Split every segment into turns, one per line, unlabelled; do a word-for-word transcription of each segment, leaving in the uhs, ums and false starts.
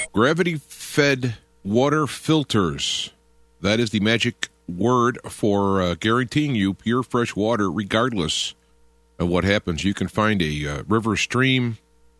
Gravity-fed water filters. That is the magic word for uh, guaranteeing you pure, fresh water regardless of what happens. You can find a uh, river, stream,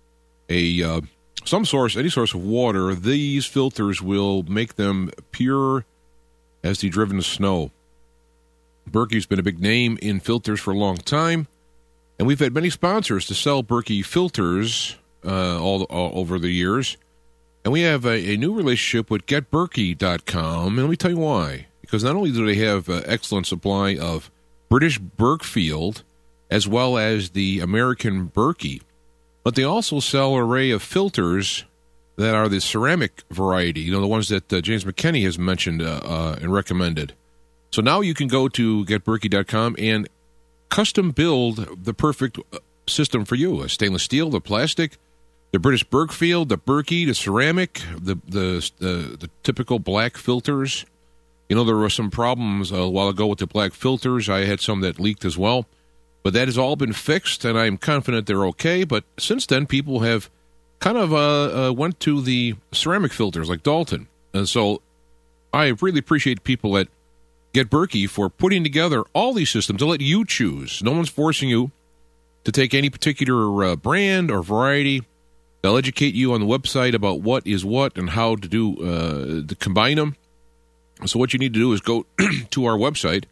a uh, some source, any source of water. These filters will make them pure as the driven snow. Berkey's been a big name in filters for a long time, and we've had many sponsors to sell Berkey filters uh, all, all over the years. And we have a, a new relationship with Get Berkey dot com, and let me tell you why. Because not only do they have an excellent supply of British Berkfield as well as the American Berkey, but they also sell an array of filters that are the ceramic variety, you know, the ones that uh, James McKinney has mentioned uh, uh, and recommended. So now you can go to Get Berkey dot com and custom build the perfect system for you. A stainless steel, the plastic, the British Berkfield, the Berkey, the ceramic, the the the, the typical black filters. You know, there were some problems a while ago with the black filters. I had some that leaked as well. But that has all been fixed, and I'm confident they're okay. But since then, people have kind of uh, uh, went to the ceramic filters like Dalton. And so I really appreciate people at Get Berkey for putting together all these systems to let you choose. No one's forcing you to take any particular uh, brand or variety. They'll educate you on the website about what is what and how to do uh, to combine them. So what you need to do is go to our website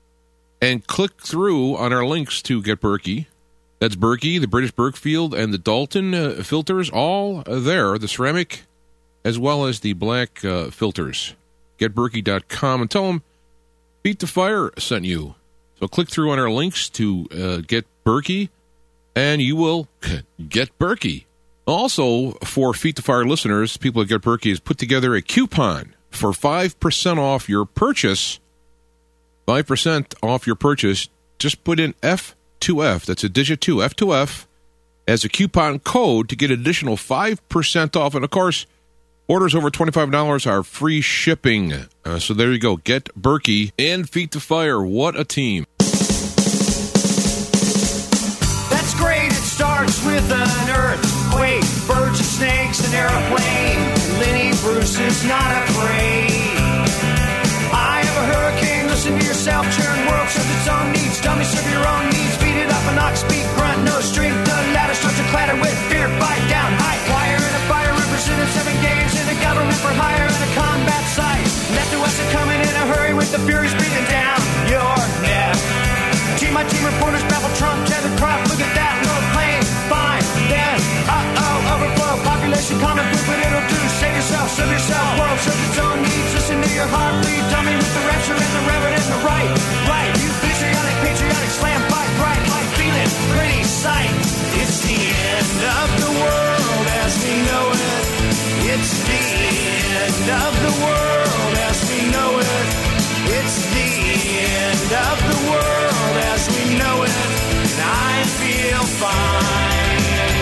and click through on our links to Get Berkey. That's Berkey, the British Berkfield, and the Dalton uh, filters, all there, the ceramic as well as the black uh, filters. Get Berkey dot com, and tell them Feet to Fire sent you. So click through on our links to uh, Get Berkey, and you will get Berkey. Also, for Feet to Fire listeners, people at Get Berkey has put together a coupon for five percent off your purchase. five percent off your purchase. Just put in F two F. That's a digit two, F two F, as a coupon code to get additional five percent off. And, of course, orders over twenty-five dollars are free shipping. Uh, so there you go. Get Berkey and Feet to Fire. What a team.
That's great. It starts with an earthquake, birds and snakes, an airplane. Lenny Bruce is not afraid. I have a hurricane. Listen to yourself. Churn world serves its own needs. Dummy serve your own needs. Beat it up an ox speed grunt. No strength. The ladder starts to clatter with fear. Bite down. High wire and a fire represented seven games in a government for hire and a combat site. Left to us are coming in a hurry with the furies breathing down your neck. Team my team reporters babble Trump tethered crop. Look at that. No plane. Fine. Then. Uh-oh. Overflow. Population common poop. But it'll do. Save yourself. Serve yourself. World serves its own needs. Listen to your heartbeat. Dummy with the rapture and the reverend and the right. Right. You patriotic, patriotic slam fight right. Like feeling pretty sight. It's the end of the world as we know it. It's the end of the world as we know it. It's the end of the world as we know it. And I feel fine.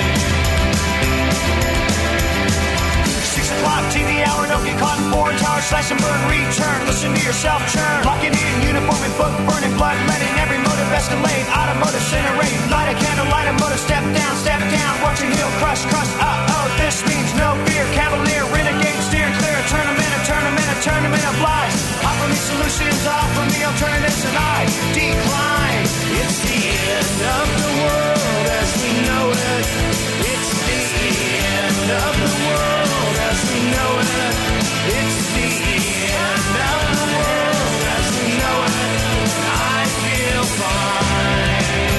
Six o'clock T V hour, don't get caught in foreign tower, slash and burn, return. Listen to yourself churn. Locking in uniform and book, burning blood, letting every motive escalate. Automotive incinerate, light a candle, light a motive, step down, step down. Watching heel crush, crush. Uh oh, this means no fear. Cavalier, renegade, steer clear. A tournament, a tournament, a tournament of lies. Offer me solutions, offer me alternatives, and I decline. It's the end of the world as we know it. It's the end of the world as we know it. It's the end of the world as we know it. I feel fine.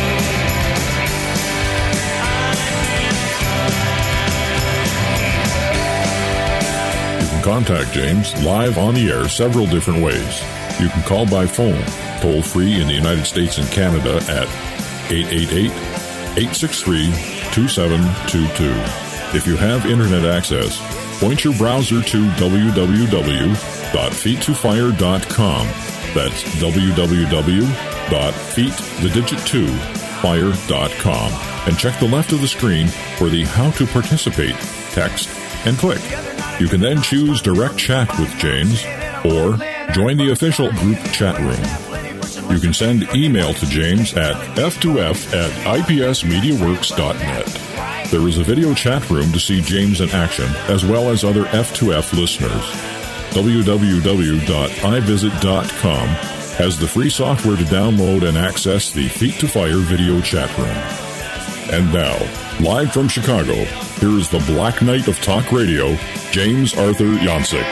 You can contact James live on the air several different ways. You can call by phone, toll free in the United States and Canada at eight eight eight, eight six three, two seven two two. If you have internet access, point your browser to w w w dot feet to fire dot com. That's w w w dot feet, the digit two, fire dot com. And check the left of the screen for the How to Participate text and click. You can then choose Direct Chat with James or join the official group chat room. You can send email to James at f two f at i p s media works dot net. There is a video chat room to see James in action, as well as other F two F listeners. w w w dot i visit dot com has the free software to download and access the Feet to Fire video chat room. And now, live from Chicago, here is the Black Knight of Talk Radio, James Arthur Yancek.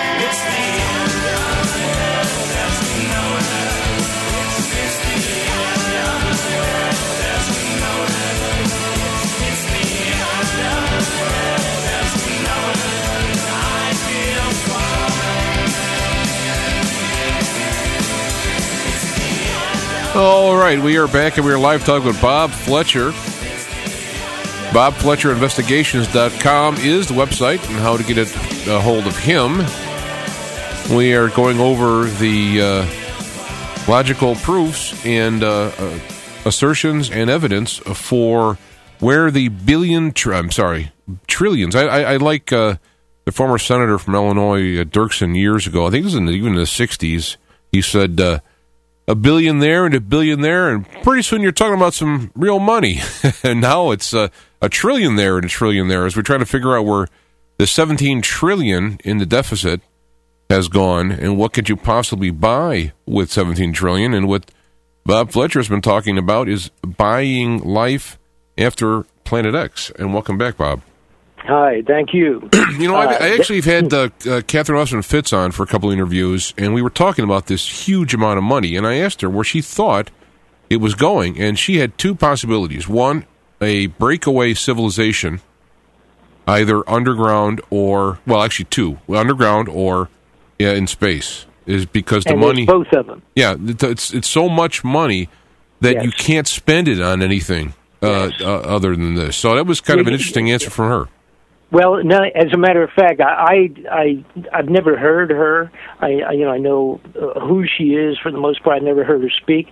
All right, we are back and we are live talking with Bob Fletcher. Bob Fletcher Investigations dot com is the website and how to get a, a hold of him. We are going over the uh, logical proofs and uh, uh, assertions and evidence for where the billion, tr- I'm sorry, trillions. I, I, I like uh, the former senator from Illinois, uh, Dirksen, years ago. I think it was in the, even in the sixties. He said, uh, a billion there and a billion there, and pretty soon you're talking about some real money. And now it's uh, a trillion there and a trillion there, as we're trying to figure out where the seventeen trillion in the deficit has gone, and what could you possibly buy with seventeen trillion. And what Bob Fletcher has been talking about is buying life after Planet X. And welcome back, Bob.
Hi, thank you.
You know, uh, I, I actually have had uh, uh, Catherine Austin Fitz on for a couple of interviews, and we were talking about this huge amount of money, and I asked her where she thought it was going, and she had two possibilities. One, a breakaway civilization, either underground or, well, actually two, underground or yeah, in space, is because the
and
money...
both of them.
Yeah, it's, it's so much money that
yes.
you can't spend it on anything uh, yes. uh, other than this. So that was kind of an interesting answer from her.
Well, no, as a matter of fact, I, I, I've never heard her. I, I you know, I know uh, who she is for the most part. I've never heard her speak.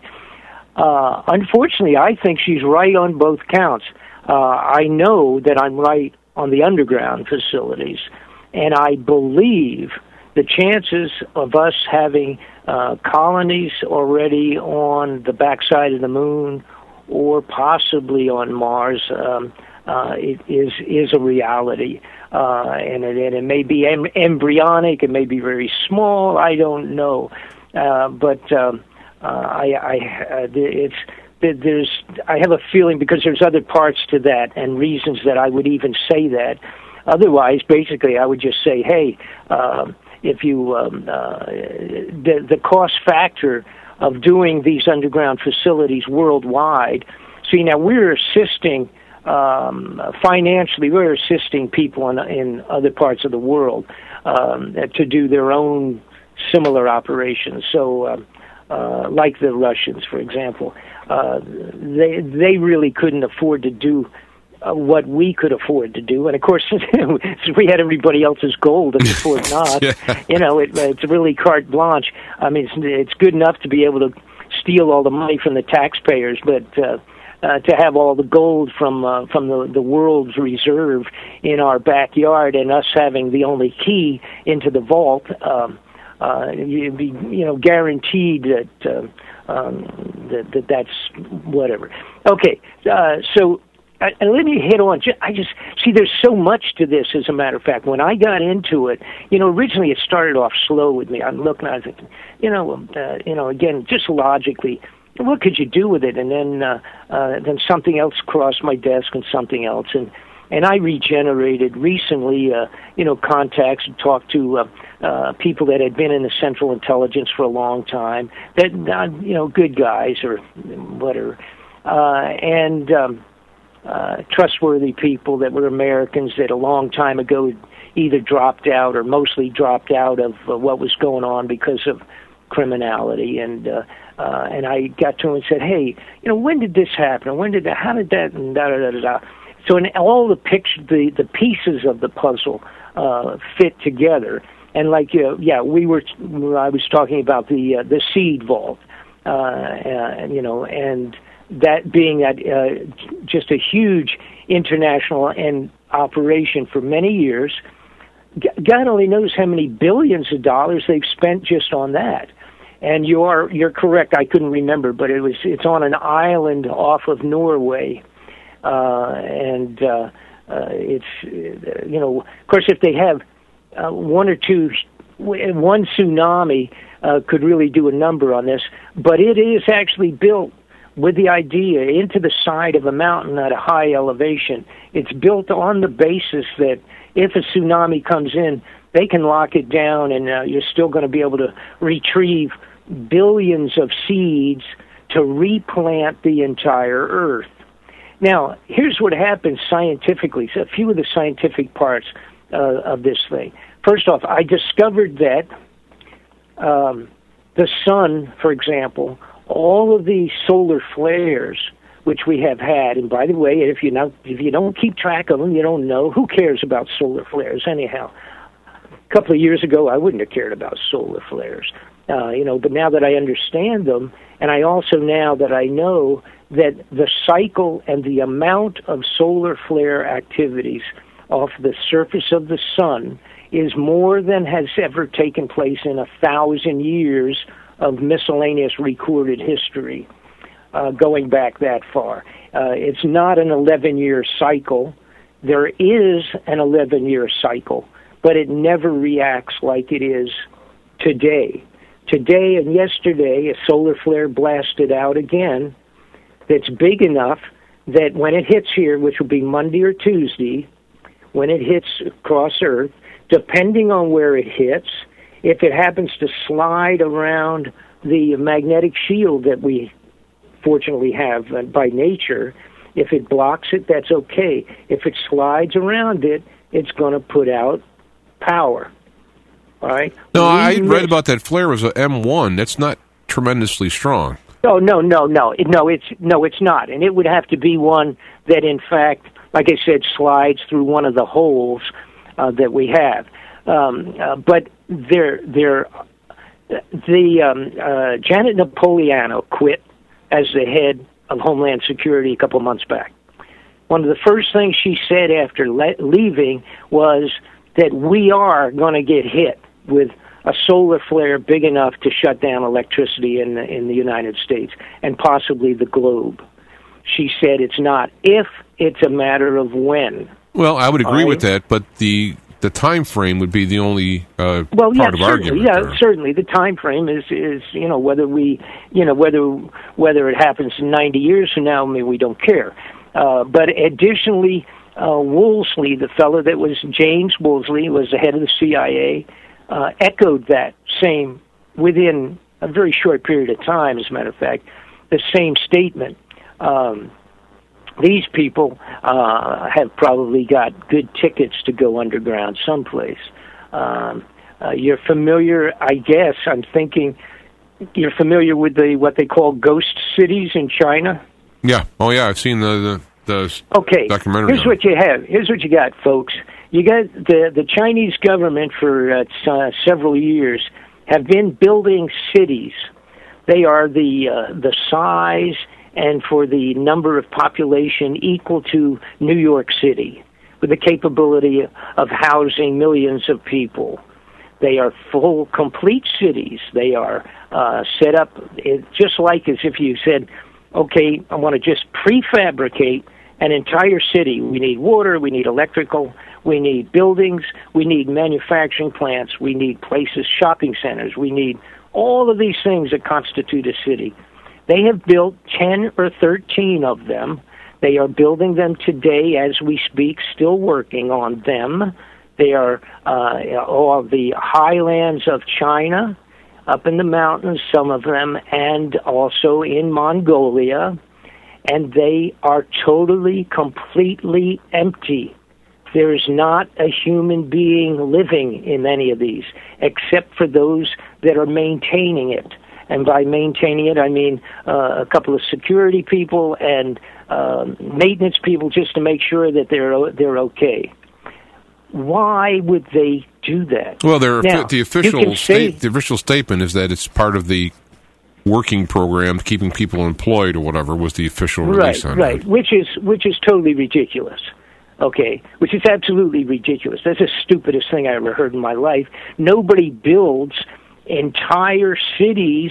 Uh, unfortunately, I think she's right on both counts. Uh, I know that I'm right on the underground facilities, and I believe the chances of us having uh, colonies already on the backside of the moon or possibly on Mars um, Uh, it is is a reality, uh, and, it, and it may be em- embryonic, it may be very small. I don't know, uh, but um, uh, I, I uh, it's there's I have a feeling because there's other parts to that and reasons that I would even say that. Otherwise, basically, I would just say, hey, uh, if you um, uh, the the cost factor of doing these underground facilities worldwide. See, now we're assisting. Um, financially, we're assisting people in, in other parts of the world um, to do their own similar operations. So, uh, uh, like the Russians, for example, uh, they they really couldn't afford to do uh, what we could afford to do. And of course, we had everybody else's gold, and before not, yeah. you know, it, it's really carte blanche. I mean, it's, it's good enough to be able to steal all the money from the taxpayers, but uh, Uh, to have all the gold from uh, from the, the world's reserve in our backyard, and us having the only key into the vault, um, uh, you'd be you know guaranteed that uh, um, that, that that's whatever. Okay, uh, so uh, and let me hit on. I just see there's so much to this. As a matter of fact, when I got into it, you know, originally it started off slow with me. I'm looking, I was thinking, you know, uh, you know, again, just logically. What could you do with it? And then uh, uh, then something else crossed my desk and something else. And, and I regenerated recently, uh, you know, contacts and talked to uh, uh, people that had been in the Central Intelligence for a long time, that, uh, you know, good guys or whatever, uh, and um, uh, trustworthy people that were Americans that a long time ago either dropped out or mostly dropped out of uh, what was going on because of criminality. And uh, uh, and I got to him and said, hey, you know, when did this happen? When did that, how did that, and da da da da da. So in all the picture, the, the pieces of the puzzle uh, fit together. And like, uh, yeah, we were, I was talking about the uh, the seed vault, uh, uh, you know, and that being that uh, just a huge international and operation for many years. God only knows how many billions of dollars they've spent just on that. And you are you're correct. I couldn't remember, but it was it's on an island off of Norway, uh, and uh, uh, it's uh, you know, of course, if they have uh, one or two, one tsunami uh, could really do a number on this, but it is actually built with the idea into the side of a mountain at a high elevation. It's built on the basis that if a tsunami comes in, they can lock it down, and uh, you're still going to be able to retrieve billions of seeds to replant the entire earth. Now, here's what happens scientifically. So a few of the scientific parts uh, of this thing. First off, I discovered that um, the sun, for example, all of these solar flares, which we have had, and by the way, if you not, if you don't keep track of them, you don't know. Who cares about solar flares anyhow? A couple of years ago, I wouldn't have cared about solar flares, uh, you know. But now that I understand them, and I also now that I know that the cycle and the amount of solar flare activities off the surface of the sun is more than has ever taken place in a thousand years of miscellaneous recorded history, uh, going back that far. Uh, it's not an eleven-year cycle. There is an eleven-year cycle, but it never reacts like it is today. Today and yesterday, a solar flare blasted out again that's big enough that when it hits here, which will be Monday or Tuesday, when it hits across Earth, depending on where it hits, if it happens to slide around the magnetic shield that we fortunately have by nature, if it blocks it, that's okay. If it slides around it, it's going to put out power. All right?
No, I read about that flare was a M one. That's not tremendously strong.
Oh, no, no, no. No, it's no, it's not. And it would have to be one that, in fact, like I said, slides through one of the holes uh, that we have. Um, uh, but they're, they're, the um, uh, Janet Napolitano quit as the head of Homeland Security a couple months back. One of the first things she said after le- leaving was that we are going to get hit with a solar flare big enough to shut down electricity in the, in the United States and possibly the globe. She said it's not if, it's a matter of when.
Well, I would agree
right?
with that, but the the time frame would be the only uh,
well,
part
yeah,
of argument.
Yeah,
there.
certainly. The time frame is, is you know whether we you know whether whether it happens in ninety years from now. I mean, we don't care. Uh, but additionally, uh, Woolsey, the fellow that was James Woolsey, was the head of the C I A, uh, echoed that same within a very short period of time. As a matter of fact, the same statement. Um, These people uh, have probably got good tickets to go underground someplace. Um, uh, you're familiar, I guess, I'm thinking, you're familiar with the what they call ghost cities in China?
Yeah. Oh, yeah. I've seen the, the, the
okay.
documentary.
Here's what you have. Here's what you got, folks. You got the, the Chinese government for uh, uh, several years have been building cities. They are the uh, the size and for the number of population equal to New York City, with the capability of housing millions of people. They are full, complete cities. They are uh, set up it, just like as if you said, okay, I want to just prefabricate an entire city. We need water, we need electrical, we need buildings, we need manufacturing plants, we need places, shopping centers, we need all of these things that constitute a city. They have built ten or thirteen of them. They are building them today as we speak, still working on them. They are uh, all the highlands of China, up in the mountains, some of them, and also in Mongolia. And they are totally, completely empty. There is not a human being living in any of these, except for those that are maintaining it. And by maintaining it, I mean uh, a couple of security people and uh, maintenance people just to make sure that they're they're okay. Why would they do that?
Well, they're,
now,
the official
say,
state, the official statement is that it's part of the working program, keeping people employed or whatever was the official release
right,
on
right,
that.
which is which is totally ridiculous. Okay, which is absolutely ridiculous. That's the stupidest thing I ever heard in my life. Nobody builds entire cities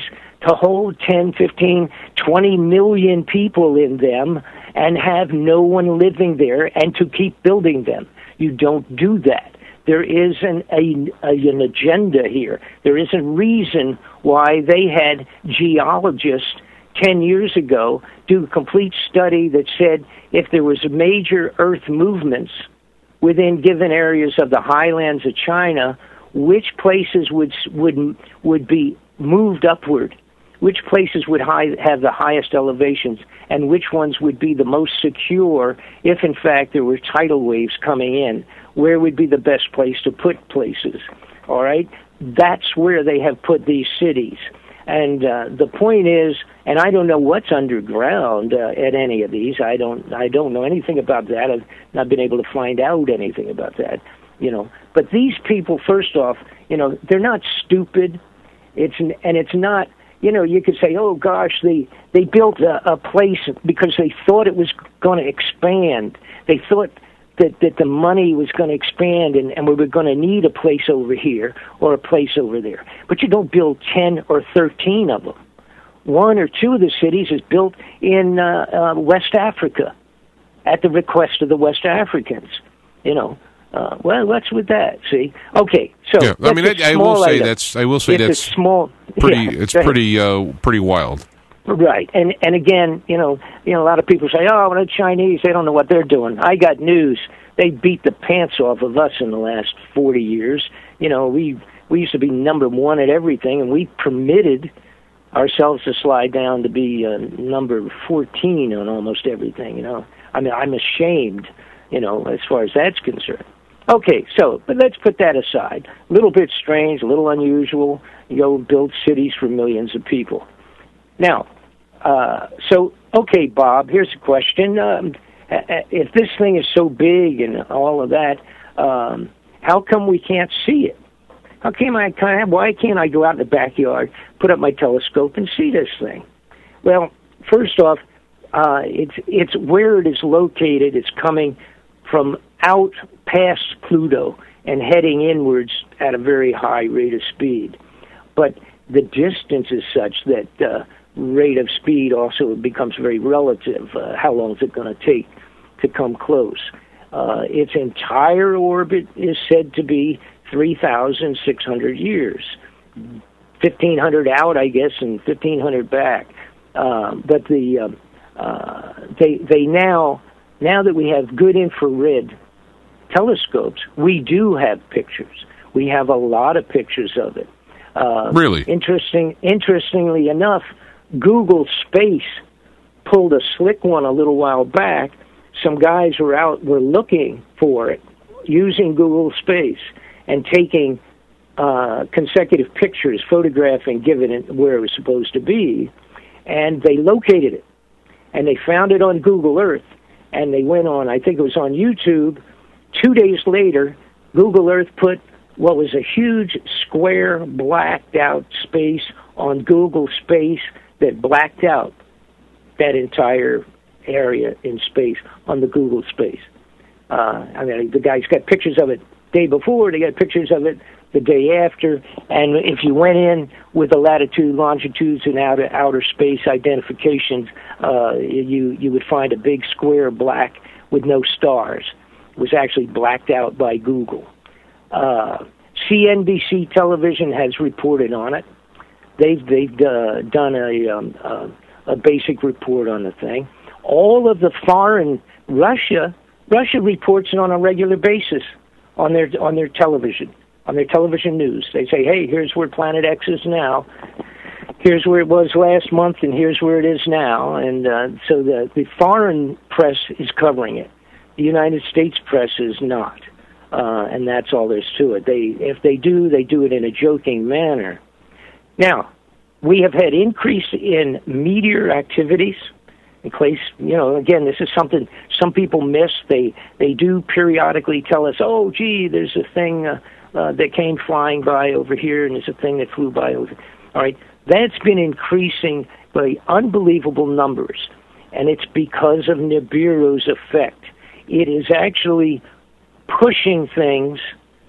to hold ten, fifteen, twenty million people in them and have no one living there and to keep building them. You don't do that. There is an, a, a, an agenda here. There is a reason why they had geologists ten years ago do a complete study that said if there was major earth movements within given areas of the highlands of China, which places would would would be moved upward, which places would high, have the highest elevations, and which ones would be the most secure if, in fact, there were tidal waves coming in. Where would be the best place to put places? All right? That's where they have put these cities. And uh, the point is, and I don't know what's underground uh, at any of these. I don't I don't know anything about that. I've not been able to find out anything about that, you know. But these people, first off, you know, they're not stupid. It's and it's not, you know, you could say, oh, gosh, they, they built a, a place because they thought it was going to expand. They thought that, that the money was going to expand and, and we were going to need a place over here or a place over there. But you don't build ten or thirteen of them. One or two of the cities is built in uh, uh, West Africa at the request of the West Africans, you know. Uh, well, what's with that? See, okay. So
yeah, I mean, I, I will say item. that's I will say
it's
that's
small.
Pretty,
yeah,
it's pretty, uh, pretty wild.
Right, and and again, you know, you know, a lot of people say, "Oh, well, the Chinese, they don't know what they're doing." I got news: they beat the pants off of us in the last forty years. You know, we we used to be number one at everything, and we permitted ourselves to slide down to be uh, number fourteen on almost everything. You know, I mean, I'm ashamed, you know, as far as that's concerned. Okay, so, but let's put that aside. A little bit strange, a little unusual. You go build cities for millions of people. Now, uh, so, okay, Bob, here's a question. Um, if this thing is so big and all of that, um, how come we can't see it? How can I, why can't I go out in the backyard, put up my telescope, and see this thing? Well, first off, uh, it's it's where it is located. It's coming from out past Pluto and heading inwards at a very high rate of speed. But the distance is such that uh, rate of speed also becomes very relative. Uh, how long is it going to take to come close? Uh, its entire orbit is said to be three thousand six hundred years. fifteen hundred out, I guess, and fifteen hundred back. Uh, but the uh, uh, they they now... Now that we have good infrared telescopes, we do have pictures. We have a lot of pictures of it. Uh,
really?
Interesting. Interestingly enough, Google Space pulled a slick one a little while back. Some guys were out, were looking for it, using Google Space and taking uh, consecutive pictures, photographing, giving it where it was supposed to be, and they located it. And they found it on Google Earth. And they went on, I think it was on YouTube. Two days later, Google Earth put what was a huge square blacked out space on Google Space that blacked out that entire area in space on the Google Space. Uh, I mean, the guys got pictures of it the day before, they got pictures of it the day after, and if you went in with the latitude, longitudes, and outer, outer space identifications, uh, you you would find a big square black with no stars. It was actually blacked out by Google. Uh, C N B C television has reported on it. They've they've uh, done a um, uh, a basic report on the thing. All of the foreign Russia Russia reports it on a regular basis on their on their television. On their television news. They say, hey, here's where Planet X is now. Here's where it was last month, and here's where it is now. And uh, so the, the foreign press is covering it. The United States press is not. Uh, and that's all there's to it. They, if they do, they do it in a joking manner. Now, we have had increase in meteor activities. In case, you know, again, this is something some people miss. They, they do periodically tell us, oh, gee, there's a thing... Uh, Uh, that came flying by over here, and there's a thing that flew by over. All right, that's been increasing by unbelievable numbers, and it's because of Nibiru's effect. It is actually pushing things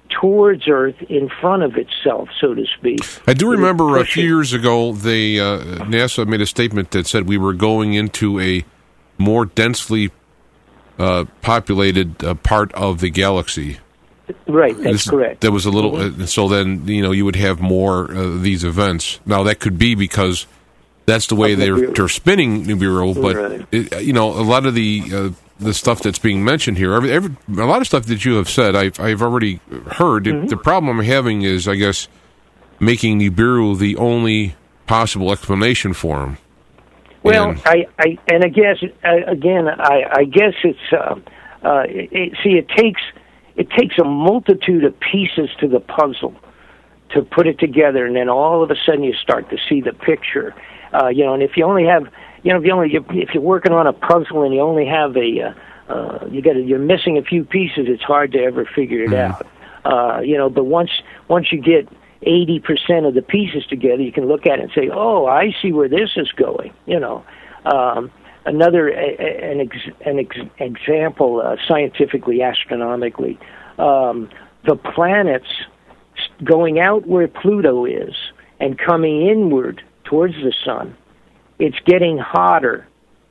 towards Earth in front of itself, so to speak.
I do remember a few years ago, they uh, NASA made a statement that said we were going into a more densely uh, populated uh, part of the galaxy.
Right, that's
this,
correct.
There was a little,
mm-hmm.
uh, so then, you know, you would have more uh, these events. Now, that could be because that's the way they're, they're spinning Nibiru, but,
right.
it, you know, a lot of the uh, the stuff that's being mentioned here, every, every, a lot of stuff that you have said, I've, I've already heard. Mm-hmm. The problem I'm having is, I guess, making Nibiru the only possible explanation for him.
Well,
and,
I, I, and I guess, uh, again, I, I guess it's, uh, uh, it, it, see, it takes, it takes a multitude of pieces to the puzzle to put it together, and then all of a sudden you start to see the picture. Uh, you know, and if you only have, you know, if you only, if you're working on a puzzle and you only have a, uh, uh, you got, you're missing a few pieces, it's hard to ever figure it mm-hmm. out. Uh, you know, but once, once you get eighty percent of the pieces together, you can look at it and say, oh, I see where this is going. You know, um, another a, an ex, an ex, example, uh, scientifically, astronomically, um, the planets going out where Pluto is and coming inward towards the sun, it's getting hotter.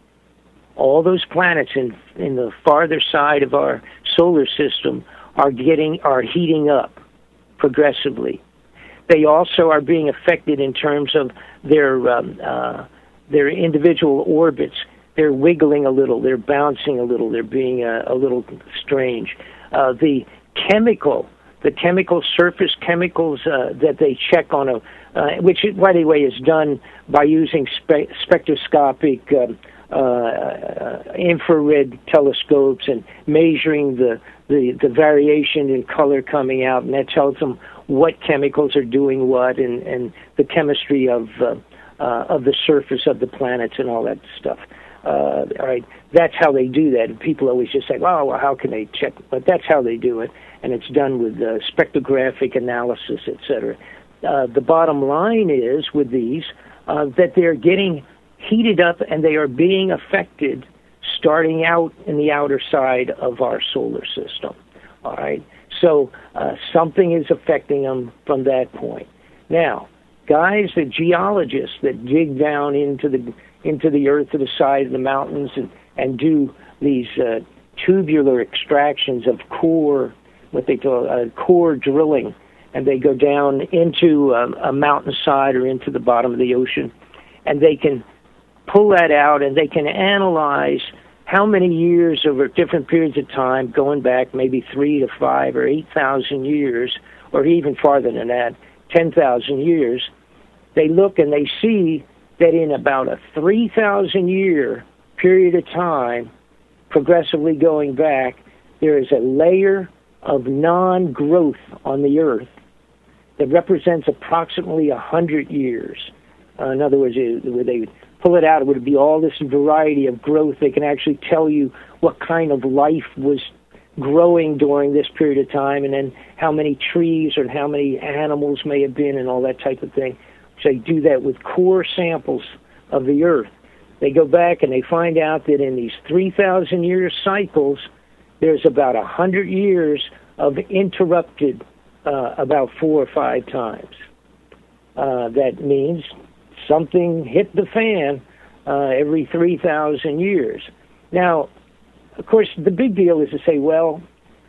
All those planets in in the farther side of our solar system are getting are heating up progressively. They also are being affected in terms of their um, uh, their individual orbits. They're wiggling a little. They're bouncing a little. They're being a, a little strange. Uh, the chemical, the chemical surface chemicals uh, that they check on a Uh, which, by the way, is done by using spe- spectroscopic um, uh, uh, infrared telescopes and measuring the, the, the variation in color coming out, and that tells them what chemicals are doing what, and, and the chemistry of uh, uh, of the surface of the planets and all that stuff. Uh, all right, that's how they do that. And people always just say, "Oh, well, how can they check?" But that's how they do it, and it's done with uh, spectrographic analysis, et cetera. Uh, the bottom line is with these uh, that they're getting heated up and they are being affected starting out in the outer side of our solar system. All right, so uh, something is affecting them from that point. Now, guys, the geologists that dig down into the into the earth to the side of the mountains and and do these uh, tubular extractions of core, what they call uh, core drilling. And they go down into a, a mountainside or into the bottom of the ocean, and they can pull that out and they can analyze how many years over different periods of time, going back maybe three to five or eight thousand years, or even farther than that, ten thousand years. They look and they see that in about a three thousand year period of time, progressively going back, there is a layer of non-growth on the earth that represents approximately one hundred years. Uh, in other words, where they pull it out, it would be all this variety of growth. They can actually tell you what kind of life was growing during this period of time, and then how many trees or how many animals may have been and all that type of thing. So they do that with core samples of the earth. They go back and they find out that in these three thousand year cycles, there's about one hundred years of interrupted uh, about four or five times. Uh, that means something hit the fan uh, every three thousand years. Now, of course, the big deal is to say, well,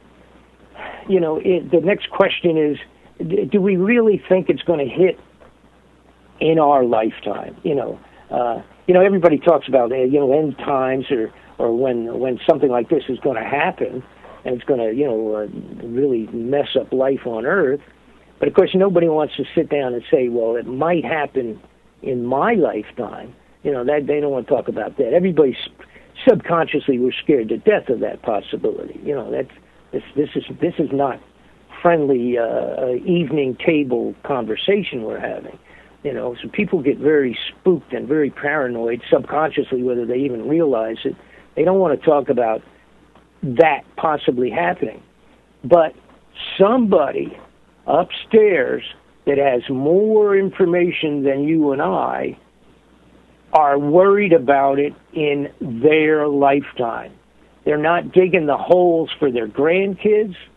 you know, it, the next question is, do we really think it's going to hit in our lifetime? You know, uh, you know, everybody talks about, you know, end times or or when when something like this is going to happen, and it's going to, you know, uh, really mess up life on Earth. But, of course, nobody wants to sit down and say, well, it might happen in my lifetime. You know, that they don't want to talk about that. Everybody subconsciously was scared to death of that possibility. You know, that's, this, this, is, this is not friendly uh, evening table conversation we're having. You know, so people get very spooked and very paranoid subconsciously, whether they even realize it. They don't want to talk about that possibly happening. But somebody upstairs that has more information than you and I are worried about it in their lifetime. They're not digging the holes for their grandkids.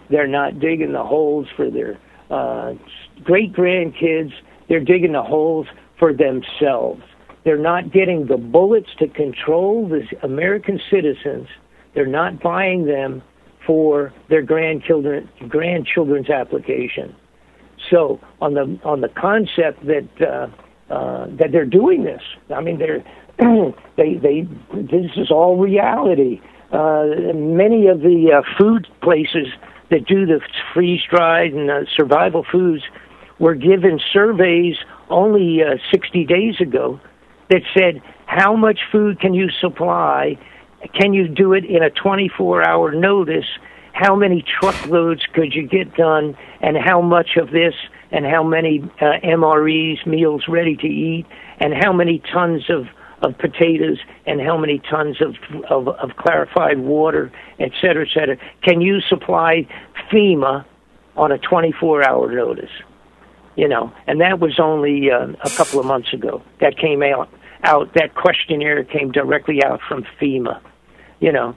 They're not digging the holes for their uh, great-grandkids. They're digging the holes for themselves. They're not getting the bullets to control the American citizens. They're not buying them for their grandchildren, grandchildren's application. So on the on the concept that uh, uh, that they're doing this, I mean, they're they they this is all reality. Uh, many of the uh, food places that do the freeze-dried and uh, survival foods were given surveys only uh, sixty days ago that said, how much food can you supply? Can you do it in a twenty-four hour notice? How many truckloads could you get done? And how much of this? And how many uh, M R Es, meals ready to eat? And how many tons of, of potatoes? And how many tons of, of, of clarified water, et cetera, et cetera? Can you supply FEMA on a twenty-four hour notice? You know, and that was only uh, a couple of months ago. That came out. Out that questionnaire came directly out from FEMA. You know,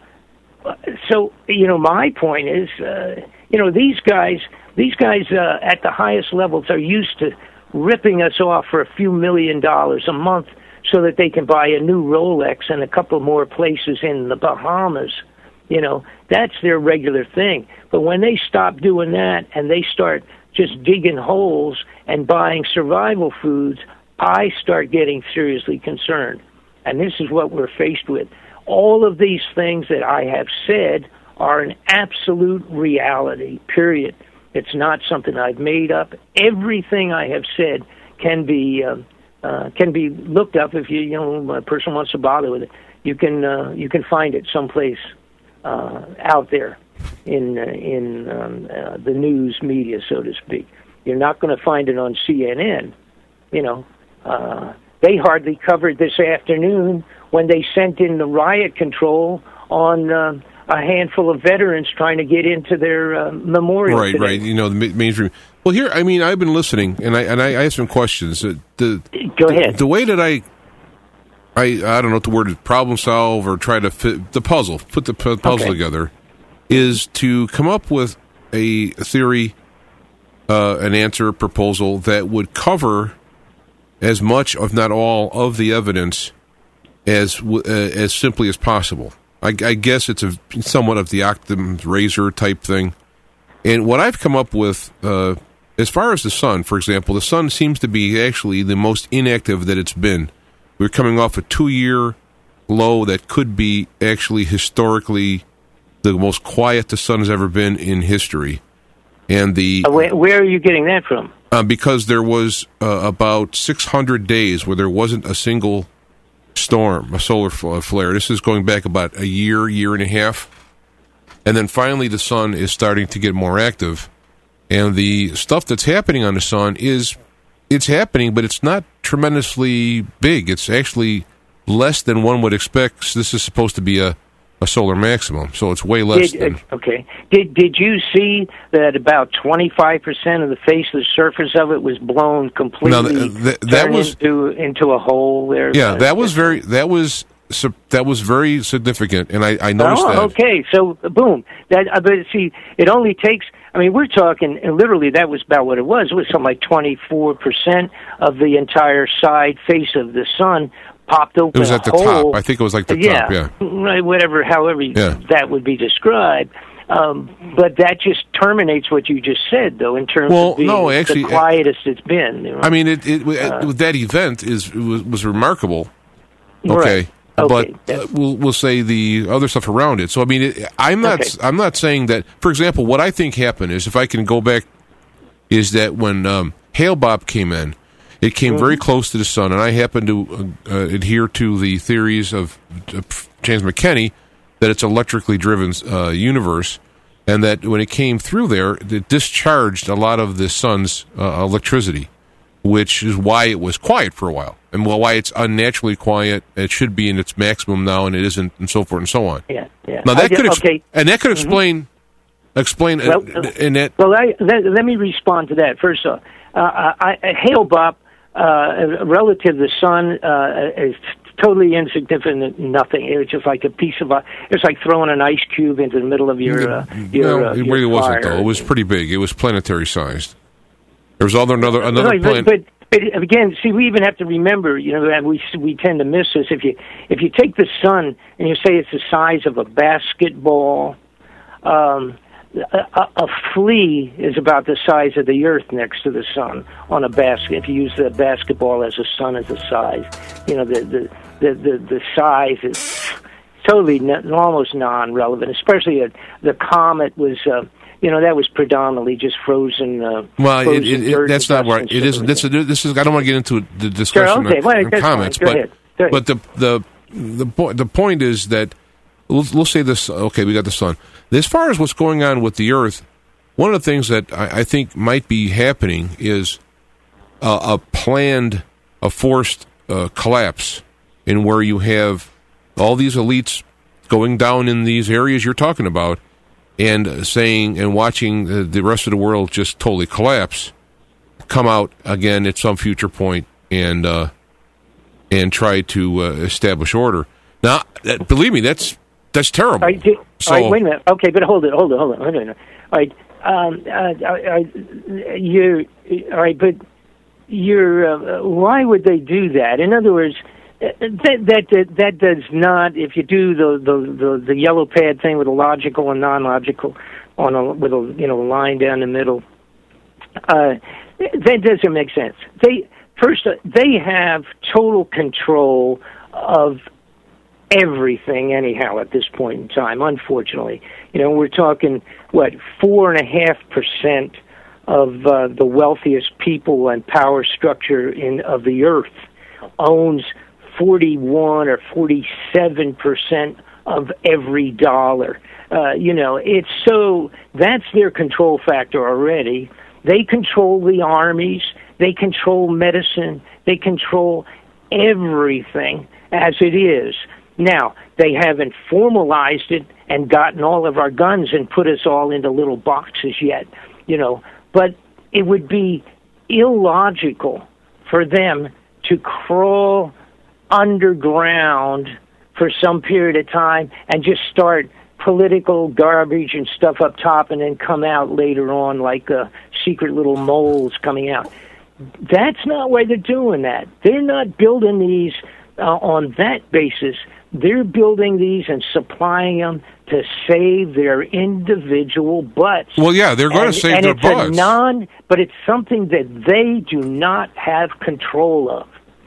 so you know my point is, uh, you know these guys, these guys uh, at the highest levels are used to ripping us off for a few million dollars a month so that they can buy a new Rolex and a couple more places in the Bahamas. You know, that's their regular thing. But when they stop doing that and they start just digging holes and buying survival foods, I start getting seriously concerned. And this is what we're faced with. All of these things that I have said are an absolute reality, period. It's not something I've made up. Everything I have said can be uh, uh, can be looked up if you you know a person wants to bother with it. You can uh, you can find it someplace uh, out there in uh, in um, uh, the news media, so to speak. You're not going to find it on C N N. You know, uh, they hardly covered this afternoon when they sent in the riot control on uh, a handful of veterans trying to get into their uh, memorial.
Right,
today.
right. You know, the mainstream. Well, here, I mean, I've been listening, and I and I, I have some questions. Uh, the,
Go ahead.
The, the way that I, I, I don't know what the word is, problem solve or try to fit the puzzle, put the pu- puzzle
Okay.
together, is to come up with a theory, uh, an answer, proposal that would cover as much, if not all, of the evidence as uh, as simply as possible. I, I guess it's a somewhat of the Occam's razor type thing. And what I've come up with, uh, as far as the sun, for example, the sun seems to be actually the most inactive that it's been. We're coming off a two-year low that could be actually historically the most quiet the sun has ever been in history. And the
Uh, where, where are you getting that from?
uh, because there was uh, about six hundred days where there wasn't a single storm, a solar flare. This is going back about a year, year and a half. And then finally the sun is starting to get more active. And the stuff that's happening on the sun is, it's happening, but it's not tremendously big. It's actually less than one would expect. This is supposed to be a, a solar maximum, so it's way less
Did,
than...
uh, okay. Did did you see that about twenty-five percent of the face of the surface of it was blown completely
Now, th- th- that
turned
was-
into into a hole there?
Yeah,
Uh,
that was very, that was... So that was very significant, and I, I noticed
oh,
that.
okay. So, boom. That, uh, but see, it only takes. I mean, we're talking. And literally, that was about what it was. It was something like twenty-four percent of the entire side face of the sun popped open.
It was
a
at the
hole.
top. I think it was like the
yeah,
top. Yeah,
right. Whatever, however
Yeah.
that would be described. Um, but that just terminates what you just said, though, in terms
Well,
of being
no, actually,
the quietest it's been. You know?
I mean, it, it,
Uh,
it that event is was, was remarkable. Okay.
Right. Okay,
But uh, we'll we'll say the other stuff around it. So I mean, it, I'm not
Okay.
I'm not saying that. For example, what I think happened is, if I can go back, is that when um, Hale-Bopp came in, it came very close to the sun, and I happen to uh, uh, adhere to the theories of uh, James McKinney that it's electrically driven uh, universe, and that when it came through there, it discharged a lot of the sun's uh, electricity, which is why it was quiet for a while, and why it's unnaturally quiet. It should be in its maximum now, and it isn't, and so forth and so on.
yeah, yeah.
Now
I
that
get-
could ex-
okay.
and that could explain explain uh,
Well, uh,
and that
Well, I, let, let me respond to that. First off, uh, I, I, Hale-Bopp, uh, relative to the sun, uh, is totally insignificant, nothing. It was just like a piece of, it's like throwing an ice cube into the middle of your, uh, your,
no,
uh,
it
your
really
fire.
wasn't, though. It was pretty big. It was planetary sized. There was other, another, another
right,
planet.
But, but, but again, see, we even have to remember, you know, and we, we tend to miss this. If you, if you take the sun and you say it's the size of a basketball, um, A, a flea is about the size of the Earth next to the sun on a basket. If you use the basketball as a sun as a size, you know, the the, the, the, the size is totally n- almost non-relevant, especially uh, the comet was, uh, you know, that was predominantly just frozen. Uh,
well,
frozen
it, it,
dirt
that's not where, it isn't. This is, this is, I don't want to get into the discussion
sure, okay.
of,
well,
of
that's
comments,
fine. Go
but,
ahead. Go ahead.
but the, the, the, po- the point is that, we'll, we'll say this, okay, we got the sun. As far as what's going on with the Earth, one of the things that I, I think might be happening is uh, a planned, a forced uh, collapse in where you have all these elites going down in these areas you're talking about and saying and watching the, the rest of the world just totally collapse, come out again at some future point and uh, and try to uh, establish order. Now, that, believe me, that's that's terrible.
All right, do,
so,
all right, wait a minute. Okay, but hold it, hold it, hold it, hold it. All right, um, uh, uh, you, all right, but you're. Uh, why would they do that? In other words, that that that, that does not. If you do the, the the the yellow pad thing with a logical and non-logical on a with a you know line down the middle, uh, that doesn't make sense. They first uh, they have total control of everything anyhow at this point in time, unfortunately. You know, we're talking, what, four and a half percent of uh, the wealthiest people and power structure in of the earth owns forty-one or forty-seven percent of every dollar. Uh, you know, it's so, that's their control factor already. They control the armies, they control medicine, they control everything as it is. Now, they haven't formalized it and gotten all of our guns and put us all into little boxes yet, you know, but it would be illogical for them to crawl underground for some period of time and just start political garbage and stuff up top and then come out later on like uh, secret little moles coming out. That's not why they're doing that. They're not building these uh, on that basis. They're building these and supplying them to save their individual butts.
Well, yeah, they're going
and,
to save
and
their
it's
butts.
A non, but it's something that they do not have control of.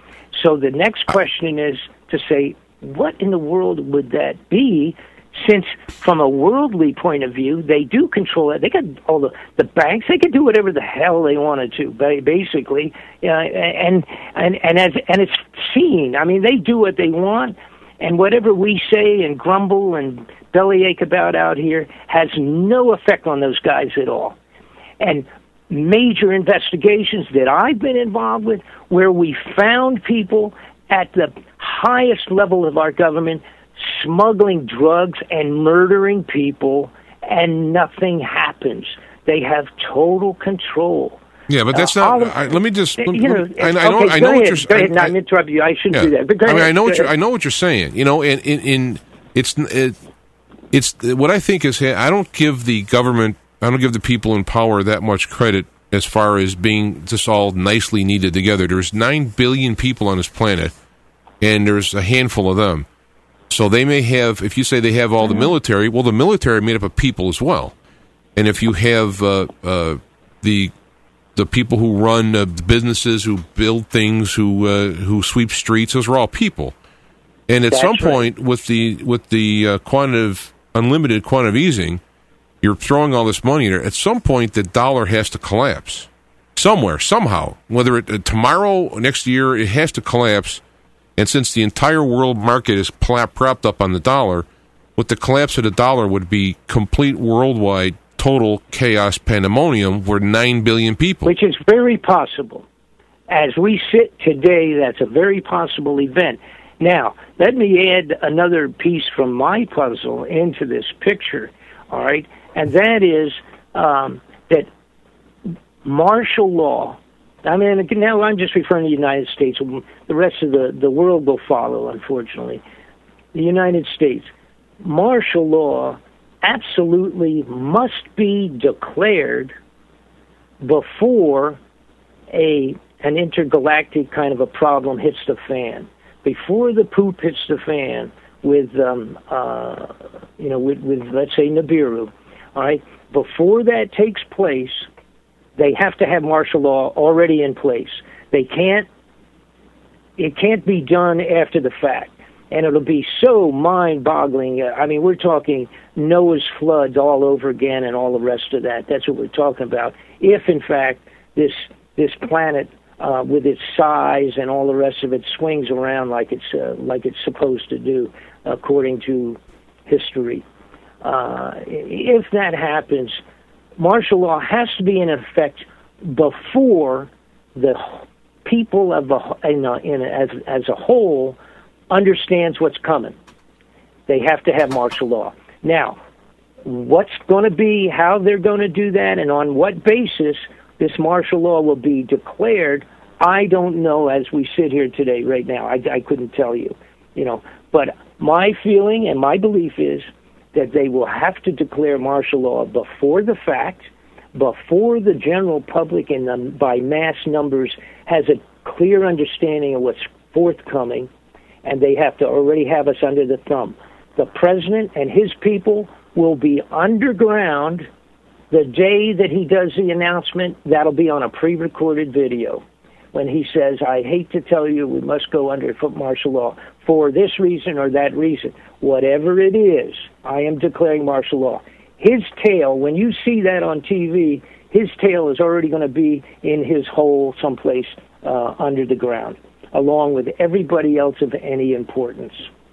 So the next question is to say, what in the world would that be? Since from a worldly point of view, they do control it. They got all the, the banks. They could do whatever the hell they wanted to, basically. Uh, and and and as and it's seen. I mean, they do what they want, and whatever we say and grumble and bellyache about out here has no effect on those guys at all. And major investigations that I've been involved with, where we found people at the highest level of our government smuggling drugs and murdering people, and nothing happens. They have total control.
Yeah, but that's
uh,
not. I, let me just.
You
let,
know,
I, I
okay,
know. I know
ahead,
what you're.
Go ahead.
I,
I'm interrupting you. I shouldn't
yeah.
do that. But go
I mean,
ahead,
I know what you're.
ahead.
I know what you're saying. You know, and in, in it's it, it's what I think is. I don't give the government. I don't give the people in power that much credit as far as being just all nicely kneaded together. There's nine billion people on this planet, and there's a handful of them. So they may have, if you say they have all the military, well, the military made up of people as well. And if you have uh, uh, the the people who run uh, businesses, who build things, who uh, who sweep streets, those are all people. And at
That's
some
right.
point, with the with the uh, quantitative unlimited quantitative easing, you're throwing all this money in there. At some point, the dollar has to collapse somewhere, somehow. Whether it uh, tomorrow, next year, it has to collapse. And since the entire world market is pl- propped up on the dollar, with the collapse of the dollar would be complete worldwide total chaos pandemonium for nine billion people.
Which is very possible. As we sit today, that's a very possible event. Now, let me add another piece from my puzzle into this picture, all right? And that is um, that martial law I mean, now I'm just referring to the United States. The rest of the, the world will follow, unfortunately. The United States. Martial law absolutely must be declared before a an intergalactic kind of a problem hits the fan. Before the poop hits the fan with, um, uh, you know, with, with, let's say, Nibiru, all right? Before that takes place, they have to have martial law already in place. They can't, it can't be done after the fact. And it'll be so mind-boggling. I mean, we're talking Noah's floods all over again and all the rest of that. That's what we're talking about. If, in fact, this this planet, uh, with its size and all the rest of it, swings around like it's uh, like it's supposed to do, according to history. Uh, if that happens, martial law has to be in effect before the people of the in, a, in a, as as a whole understands what's coming. They have to have martial law. Now, what's going to be, how they're going to do that, and on what basis this martial law will be declared, I don't know as we sit here today, right now. I, I couldn't tell you, you know. But my feeling and my belief is that they will have to declare martial law before the fact, before the general public and the, by mass numbers has a clear understanding of what's forthcoming, and they have to already have us under the thumb. The president and his people will be underground the day that he does the announcement. That'll be on a pre-recorded video when he says, I hate to tell you we must go under martial law for this reason or that reason. Whatever it is, I am declaring martial law. His tail, when you see that on T V, his tail is already going to be in his hole someplace uh, under the ground, along with everybody else of any importance.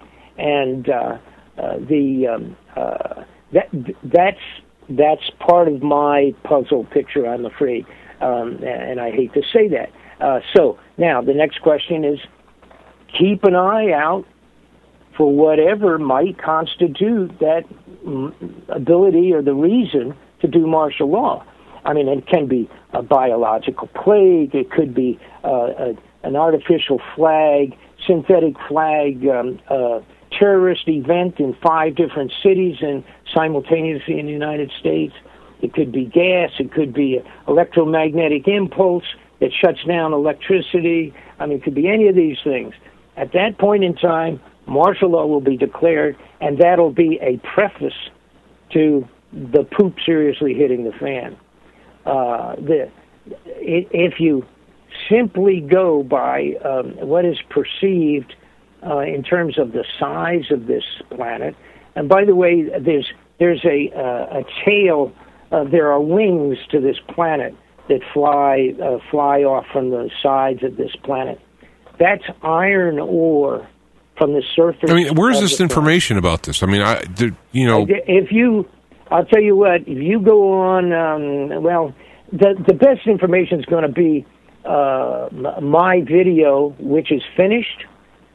And uh, uh, the um, uh, that that's that's part of my puzzle picture, I'm afraid, um, and I hate to say that. Uh, so now the next question is, keep an eye out for whatever might constitute that ability or the reason to do martial law. I mean, it can be a biological plague. It could be uh, a, an artificial flag, synthetic flag, um, uh, terrorist event in five different cities and simultaneously in the United States. It could be gas. It could be an electromagnetic impulse that shuts down electricity. I mean, it could be any of these things. At that point in time, martial law will be declared, and that'll be a preface to the poop seriously hitting the fan. Uh, the, if you simply go by um, what is perceived uh, in terms of the size of this planet, and by the way, there's there's a uh, a tail, uh, there are wings to this planet that fly uh, fly off from the sides of this planet. That's iron ore from the surface.
I mean, where's this
planet.
information about this? I mean, I, the, you know,
if you, I'll tell you what, if you go on, um, well, the the best information is going to be uh, my video, which is finished.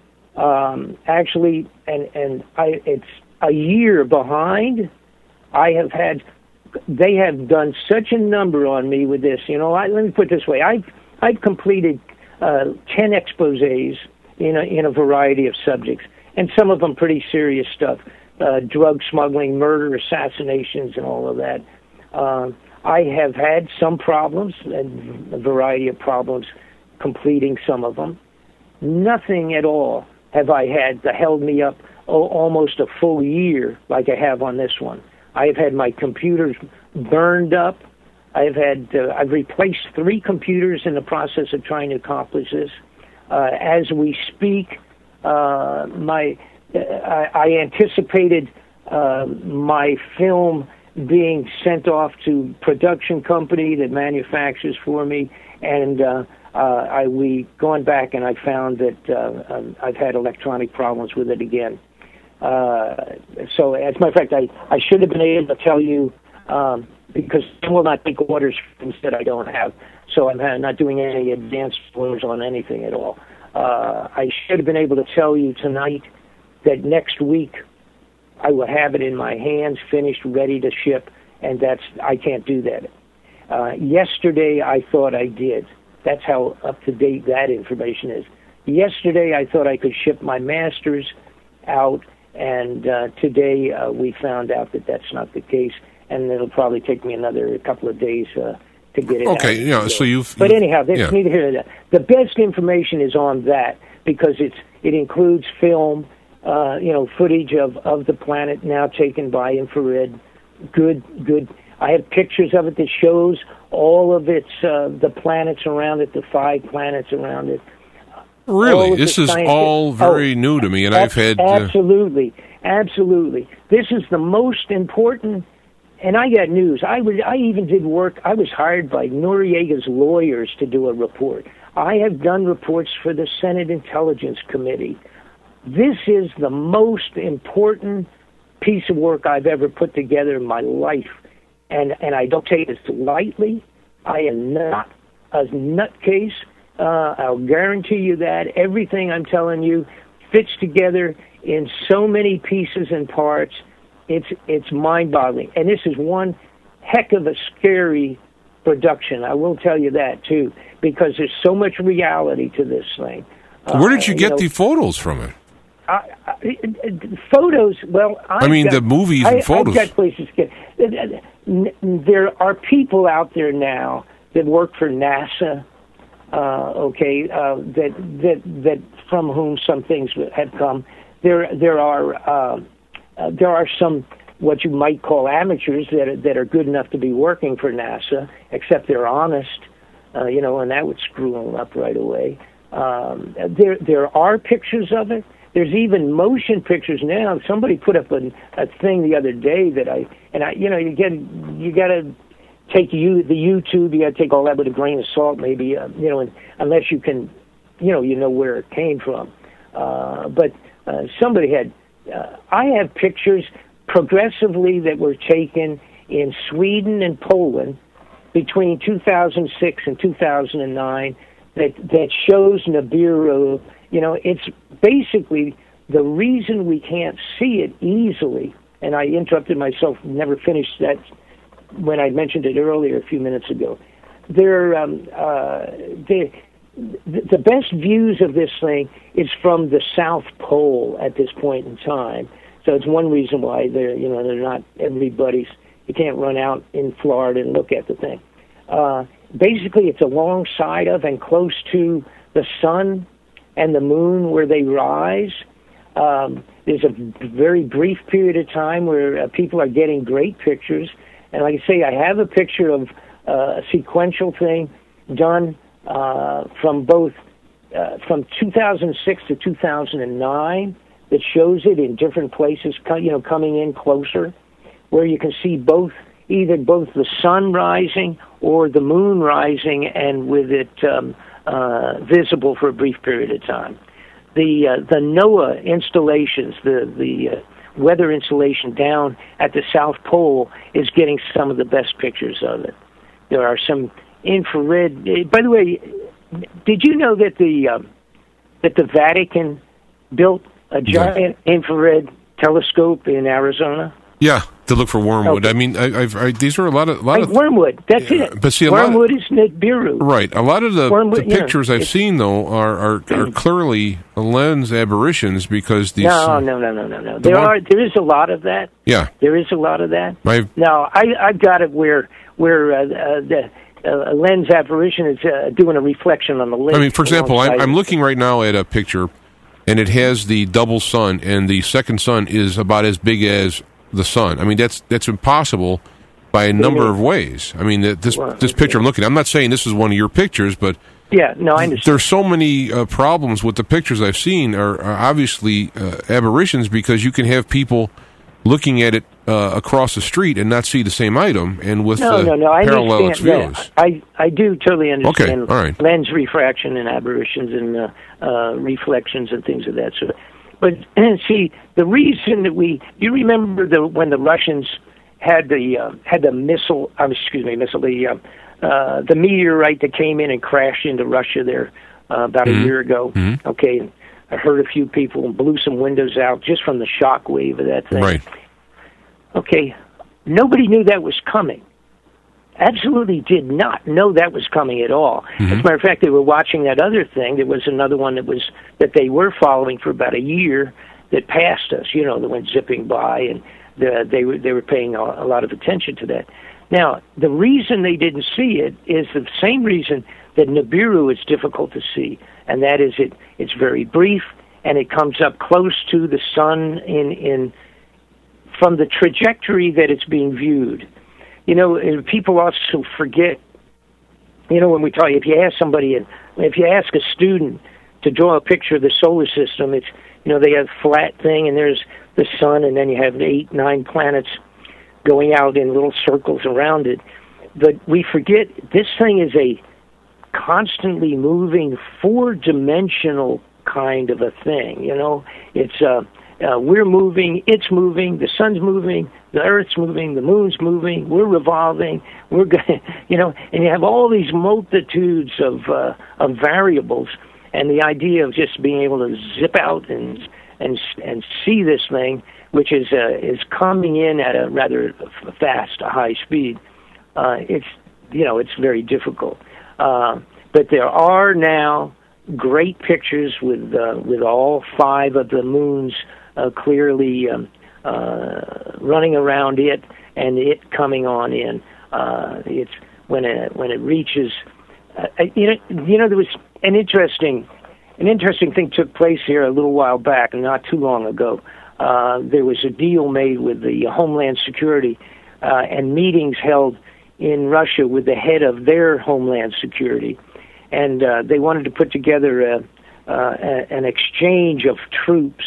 Um, actually, and and I, it's a year behind. I have had, they have done such a number on me with this. You know, I, let me put it this way: I've I've completed uh, ten exposés in a, in a variety of subjects, and some of them pretty serious stuff, uh, drug smuggling, murder, assassinations, and all of that. Uh, I have had some problems, and a variety of problems, completing some of them. Nothing at all have I had that held me up oh, almost a full year like I have on this one. I have had my computers burned up. I've had uh, I've replaced three computers in the process of trying to accomplish this. Uh, as we speak, uh, my uh, I, I anticipated uh, my film being sent off to production company that manufactures for me, and uh, uh, I we gone back and I found that uh, um, I've had electronic problems with it again. Uh, so, as a matter of fact, I, I should have been able to tell you um, because I will not take orders for things that I don't have. So I'm not doing any advanced orders on anything at all. Uh, I should have been able to tell you tonight that next week I will have it in my hands, finished, ready to ship, and that's I can't do that. Uh, yesterday I thought I did. That's how up-to-date that information is. Yesterday, I thought I could ship my master's out, and uh, today uh, we found out that that's not the case, and it'll probably take me another couple of days uh, to get it
okay,
out.
Okay, yeah, so you've...
But
you've,
anyhow, that's
yeah.
neither here nor there. The best information is on that, because it's it includes film, uh, you know, footage of, of the planet now taken by infrared. Good, good. I have pictures of it that shows all of its, uh, the planets around it, the five planets around it.
Really? This is all very
oh,
new to me, and
ab-
I've had... Uh,
Absolutely, absolutely. This is the most important, and I got news. I was, I even did work, I was hired by Noriega's lawyers to do a report. I have done reports for the Senate Intelligence Committee. This is the most important piece of work I've ever put together in my life, and, and I don't take this lightly. I am not a nutcase. Uh, I'll guarantee you that. Everything I'm telling you fits together in so many pieces and parts. It's it's mind-boggling. And this is one heck of a scary production. I will tell you that, too, because there's so much reality to this thing.
Where did you
uh,
get
you know,
the photos from it?
I, I, photos, well, I've
I mean,
got,
the movies and
I,
photos.
I've got places to get. There are people out there now that work for NASA, uh, okay, uh, that that that from whom some things have come. There there are uh, uh, there are some what you might call amateurs that are, that are good enough to be working for NASA, except they're honest, uh, you know, and that would screw them up right away. Um, there there are pictures of it. There's even motion pictures now. Somebody put up a, a thing the other day that I and I, you know, you get you got to take you the YouTube. You got to take all that with a grain of salt, maybe, uh, you know, and, unless you can, you know, you know where it came from. Uh, but uh, somebody had. Uh, I have pictures progressively that were taken in Sweden and Poland between two thousand six and two thousand nine that that shows Nibiru. You know, it's basically the reason we can't see it easily, and I interrupted myself, never finished that when I mentioned it earlier a few minutes ago. They're, um, uh, they, the best views of this thing is from the South Pole at this point in time. So it's one reason why they're, you know, they're not everybody's, you can't run out in Florida and look at the thing. Uh, basically, it's alongside of and close to the sun and the moon where they rise. Um, there's a very brief period of time where uh, people are getting great pictures. And like I say, I have a picture of uh, a sequential thing done uh, from both uh, from two thousand six to two thousand nine that shows it in different places, you know, coming in closer, where you can see both, either both the sun rising or the moon rising, and with it um, uh, visible for a brief period of time. The uh, the NOAA installations, the the uh, weather installation down at the South Pole is getting some of the best pictures of it. There are some infrared. By the way, did you know that the um, that the Vatican built a giant infrared telescope in Arizona?
Yeah, to look for wormwood.
Okay.
I mean, I, I've I, these are a lot of a lot
Right,
of
wormwood. That's
yeah,
it.
But see, a
wormwood
lot
is Nibiru.
Right. A lot of the,
Wormwood,
the
yeah,
pictures I've seen, though, are, are, are clearly lens aberrations because these...
No, no, no, no, no, no. There
one,
are there is a lot of that.
Yeah.
There is a lot of that.
I've,
no, I, I've got it where where uh, uh, the uh, lens apparition is uh, doing a reflection on the lens.
I mean, for example, I'm, I'm looking right now at a picture, and it has the double sun, and the second sun is about as big as the sun. I mean, that's that's impossible by a number of ways. I mean, this
well,
this picture I'm looking at, I'm not saying this is one of your pictures, but
yeah, no, I understand.
There's so many uh, problems with the pictures I've seen are, are obviously uh, aberrations, because you can have people looking at it uh, across the street and not see the same item, and with
no,
uh,
no, no, I
parallel
understand.
views.
No, I, I do totally understand
okay, all right.
lens refraction and aberrations and uh, uh, reflections and things of that sort. But see, the reason that we, you remember the when the Russians had the uh, had the missile, um, excuse me, missile, the uh, uh, the meteorite that came in and crashed into Russia there uh, about
mm-hmm.
a year ago.
Mm-hmm.
Okay, I heard a few people and blew some windows out just from the shock wave of that thing.
Right.
Okay, nobody knew that was coming. absolutely did not know that was coming at all. Mm-hmm. As a matter of fact, they were watching that other thing. There was another one that was that they were following for about a year that passed us, you know, that went zipping by, and the, they were they were paying a, a lot of attention to that. Now, the reason they didn't see it is the same reason that Nibiru is difficult to see, and that is it it's very brief, and it comes up close to the sun in in from the trajectory that it's being viewed. You know, people also forget, you know, when we talk, if you ask somebody, if you ask a student to draw a picture of the solar system, it's, you know, they have a flat thing, and there's the sun, and then you have eight, nine planets going out in little circles around it. But we forget this thing is a constantly moving four-dimensional kind of a thing, you know. It's uh, uh, we're moving, it's moving, the sun's moving, the Earth's moving, the moon's moving, we're revolving, we're going, you know, and you have all these multitudes of uh, of variables, and the idea of just being able to zip out and and and see this thing, which is uh, is coming in at a rather fast, a high speed. Uh, it's you know it's very difficult, uh, but there are now great pictures with uh, with all five of the moons uh, clearly um, uh, running around it and it coming on in. Uh, it's when it when it reaches. Uh, you know, you know there was an interesting an interesting thing took place here a little while back, not too long ago. Uh, there was a deal made with the Homeland Security uh, and meetings held in Russia with the head of their Homeland Security, and uh, they wanted to put together a, uh, a, an exchange of troops.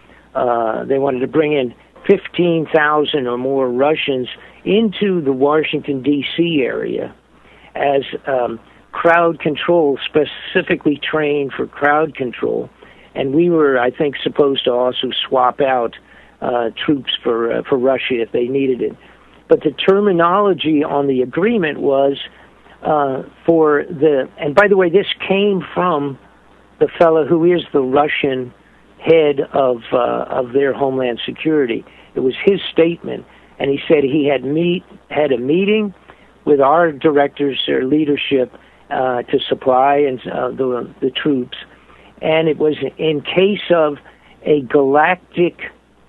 Uh, they wanted to bring in fifteen thousand or more Russians into the Washington, D C area as um, crowd control, specifically trained for crowd control. And we were, I think, supposed to also swap out uh, troops for uh, for Russia if they needed it. But the terminology on the agreement was uh, for the, and by the way, this came from the fellow who is the Russian head of uh, of their Homeland Security. It was his statement, and he said he had meet had a meeting with our directors, their leadership, uh, to supply and uh, the the troops. And it was in case of a galactic,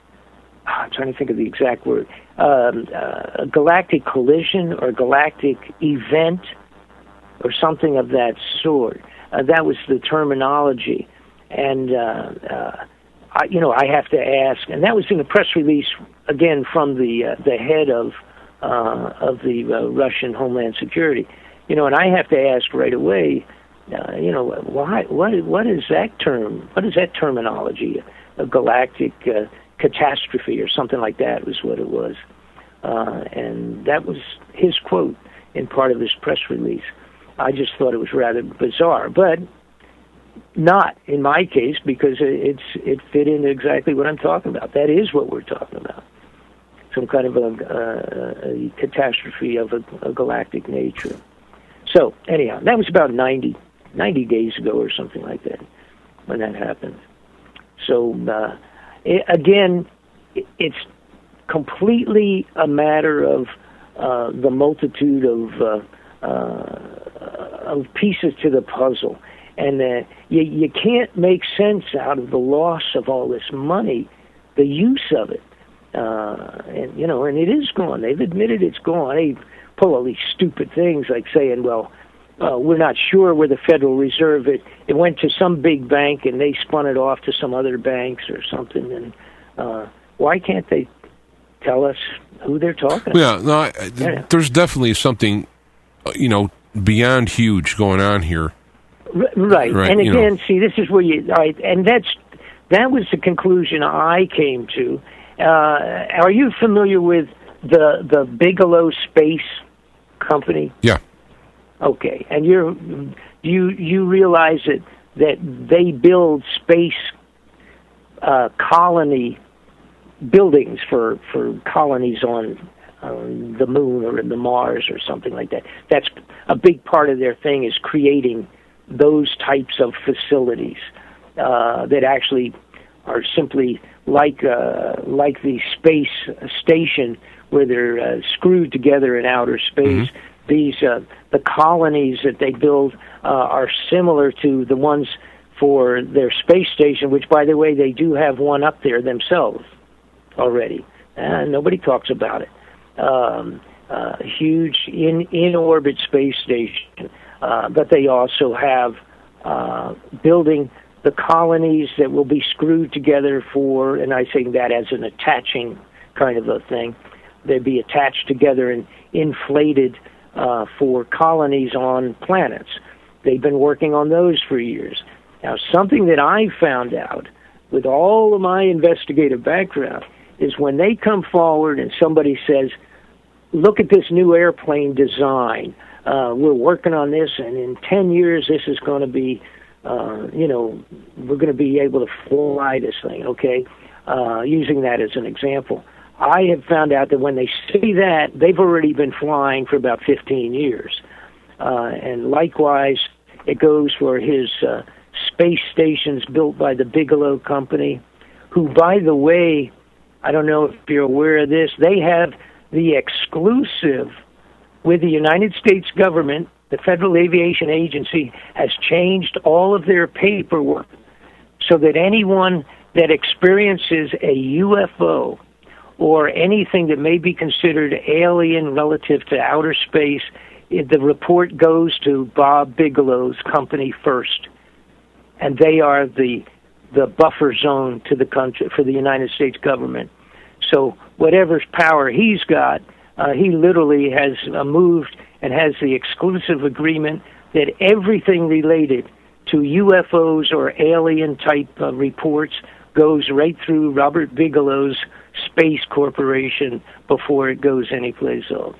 I'm trying to think of the exact word, um, uh, a galactic collision or galactic event or something of that sort. Uh, that was the terminology. And, uh, uh, I, you know, I have to ask, and that was in a press release, again, from the uh, the head of, uh, of the uh, Russian Homeland Security. You know, and I have to ask right away, Uh, you know, why? What? What is that term? What is that terminology? A galactic uh, catastrophe or something like that was what it was, uh, and that was his quote in part of his press release. I just thought it was rather bizarre, but not in my case because it's it fit into exactly what I'm talking about. That is what we're talking about. Some kind of a, uh, a catastrophe of a, a galactic nature. So anyhow, that was about ninety. ninety days ago or something like that when that happened. So, uh, it, again, it, it's completely a matter of uh, the multitude of uh, uh, of pieces to the puzzle. And uh, you, you can't make sense out of the loss of all this money, the use of it. Uh, and, you know, and it is gone. They've admitted it's gone. They pull all these stupid things like saying, well, Uh, we're not sure where the Federal Reserve, it, it went to some big bank and they spun it off to some other banks or something. And uh, why can't they tell us who they're talking
yeah,
about?
No, I, yeah, there's definitely something, you know, beyond huge going on here.
R- right. right. And again, you know. see, this is where you, all right, and that's, that was the conclusion I came to. Uh, are you familiar with the, the Bigelow Space Company?
Yeah.
Okay, and you're you you realize that that they build space uh, colony buildings for, for colonies on um, the moon or in the Mars or something like that. That's a big part of their thing is creating those types of facilities uh, that actually are simply like uh, like the space station where they're uh, screwed together in outer space. Mm-hmm. these uh, the colonies that they build uh, are similar to the ones for their space station, which, by the way, they do have one up there themselves already. Uh, nobody talks about it. Um, uh, huge in in orbit space station, uh, but they also have uh, building the colonies that will be screwed together for, and I say that as an attaching kind of a thing. They'd be attached together and inflated uh, for colonies on planets. They've been working on those for years. Now, something that I found out with all of my investigative background is when they come forward and somebody says, look at this new airplane design. Uh, we're working on this, and in ten years this is going to be, uh, you know, we're going to be able to fly this thing, okay? Uh, using that as an example. I have found out that when they see that, they've already been flying for about fifteen years. Uh, and likewise, it goes for his uh, space stations built by the Bigelow Company, who, by the way, I don't know if you're aware of this, they have the exclusive with the United States government. The Federal Aviation Agency has changed all of their paperwork so that anyone that experiences a U F O or anything that may be considered alien relative to outer space, the report goes to Bob Bigelow's company first. And they are the the buffer zone to the country for the United States government. So whatever power he's got, uh, he literally has uh, moved and has the exclusive agreement that everything related to U F Os or alien-type uh, reports goes right through Robert Bigelow's Space Corporation before it goes anyplace else.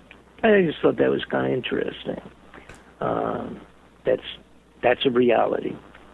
I just thought that was kind of interesting. Um, that's that's a reality.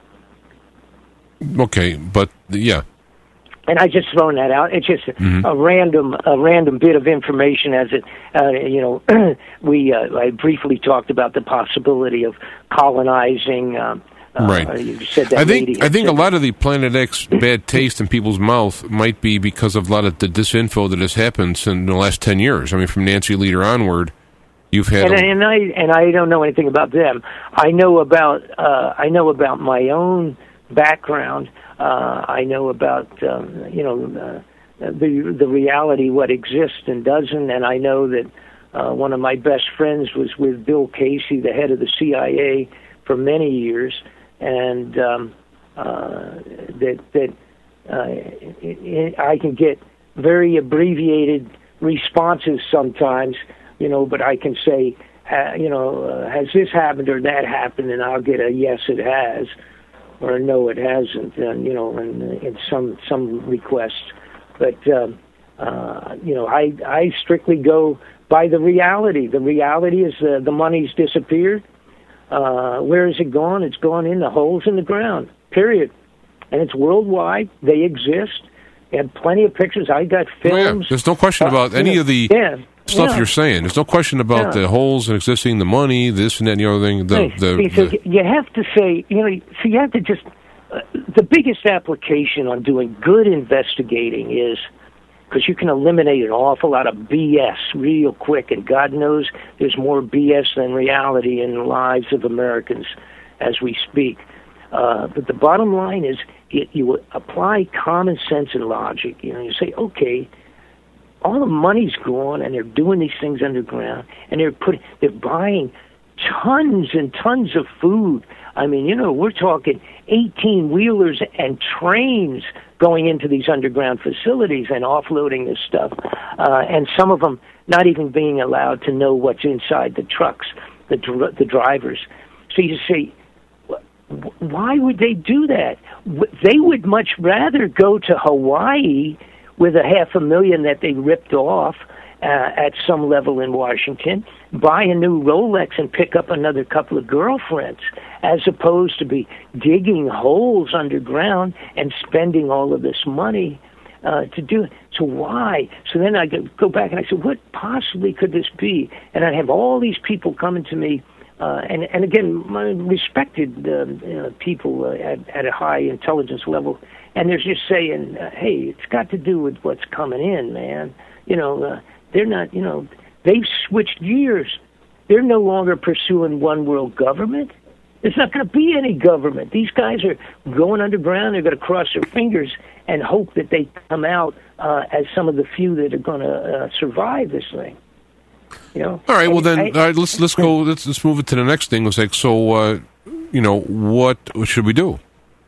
Okay, but yeah.
And I just thrown that out. It's just mm-hmm. a random, a random bit of information. As it, uh, you know, we uh, I briefly talked about the possibility of colonizing. Um, uh,
right.
You said that
I think
lady
I think a
said,
lot of the Planet X bad taste in people's mouth might be because of a lot of the disinfo that has happened in the last ten years. I mean, from Nancy Leader onward, you've had.
And,
a,
and I and I don't know anything about them. I know about uh, I know about my own background. Uh, I know about um, you know uh, the the reality, what exists and doesn't, and I know that uh, one of my best friends was with Bill Casey, the head of the C I A, for many years, and um, uh, that that uh, it, it, I can get very abbreviated responses sometimes, you know, but I can say, uh, you know, uh, has this happened or that happened, and I'll get a yes, it has. Or no, it hasn't, and you know, in, in some some requests, but um, uh, you know, I I strictly go by the reality. The reality is uh, the money's disappeared. Uh, where has it gone? It's gone in the holes in the ground. Period. And it's worldwide. They exist. They have plenty of pictures. I got films.
Oh, yeah. There's no question about uh, any
you know,
of the
yeah,
stuff
yeah.
you're saying. There's no question about
yeah.
the holes existing, the money, this and that, and the other thing. The,
Hey,
the,
see, so
the,
you have to say, you know, so you have to just, uh, the biggest application on doing good investigating is, because you can eliminate an awful lot of B S real quick, and God knows there's more B S than reality in the lives of Americans as we speak. Uh, but the bottom line is, you, you apply common sense and logic. You know, you say, okay, all the money's gone, and they're doing these things underground, and they're putting, they're buying tons and tons of food. I mean, you know, we're talking eighteen-wheelers and trains going into these underground facilities and offloading this stuff, uh, and some of them not even being allowed to know what's inside the trucks, the dr- the drivers. So you say, why would they do that? They would much rather go to Hawaii with a half a million that they ripped off uh, at some level in Washington, buy a new Rolex and pick up another couple of girlfriends, as opposed to be digging holes underground and spending all of this money uh, to do it. So why? So then I go back and I say, what possibly could this be? And I have all these people coming to me, uh, and, and again, my respected uh, you know, people uh, at, at a high intelligence level, and they're just saying, uh, hey, it's got to do with what's coming in, man. You know, uh, they're not, you know, they've switched gears. they're no longer pursuing one world government. There's not going to be any government. These guys are going underground. They're going to cross their fingers and hope that they come out uh, as some of the few that are going to uh, survive this thing. You know.
All right. Well, then
I,
all right, let's let's go. Let's let's move it to the next thing. It's like, so, uh, you know, what should we do?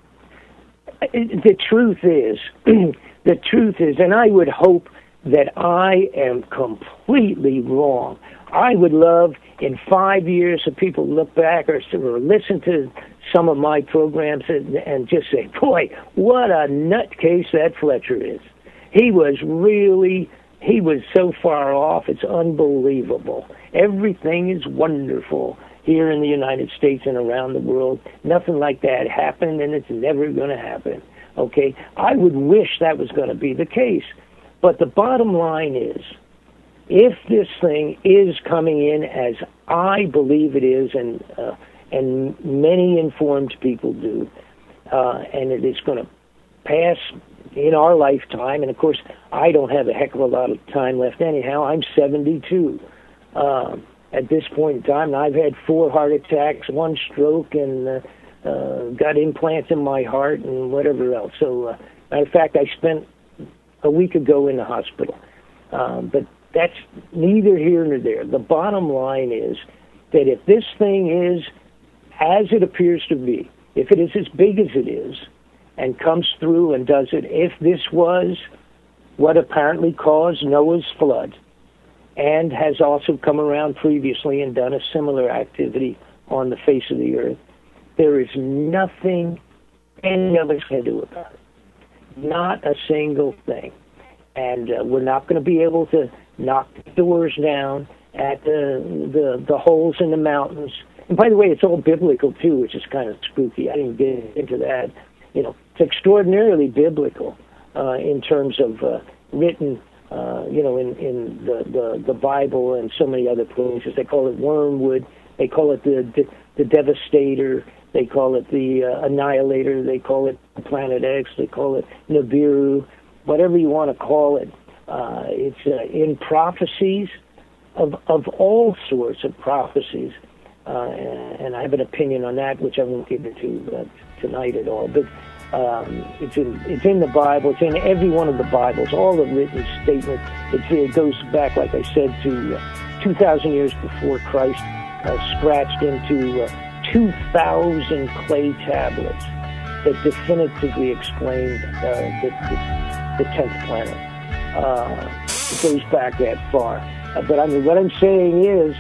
The truth is, the truth is, and I would hope that I am completely wrong. I would love in five years if people look back or, or listen to some of my programs and, and just say, boy, what a nutcase that Fletcher is. He was really, he was so far off, it's unbelievable. Everything is wonderful here in the United States and around the world. Nothing like that happened, and it's never going to happen. Okay? I would wish that was going to be the case. But the bottom line is, if this thing is coming in as I believe it is, and uh, and many informed people do, uh, and it is going to pass in our lifetime, and of course I don't have a heck of a lot of time left anyhow. I'm seventy-two uh, at this point in time, and I've had four heart attacks, one stroke, and uh, uh, got implants in my heart and whatever else. So, uh, matter of fact, I spent a week ago in the hospital. Um, but that's neither here nor there. The bottom line is that if this thing is as it appears to be, if it is as big as it is, and comes through and does it, if this was what apparently caused Noah's flood, and has also come around previously and done a similar activity on the face of the earth, there is nothing any of us can do about it. Not a single thing. And uh, we're not going to be able to knock the doors down at the, the the holes in the mountains. And by the way, it's all biblical, too, which is kind of spooky. I didn't get into that. You know, it's extraordinarily biblical uh, in terms of uh, written, uh, you know, in, in the, the, the Bible and so many other places. They call it wormwood. They call it the, the, the devastator. They call it the uh, annihilator. They call it Planet X. They call it Nibiru. Whatever you want to call it. Uh, it's uh, in prophecies of of all sorts of prophecies. Uh, and I have an opinion on that, which I won't get into uh, tonight at all. But um, it's in it's in the Bible. It's in every one of the Bibles. All the written statements. It's, it goes back, like I said, to uh, two thousand years before Christ, uh, scratched into uh, two thousand clay tablets that definitively explained uh, the, the, the tenth planet. Uh, it goes back that far. Uh, but I mean, what I'm saying is,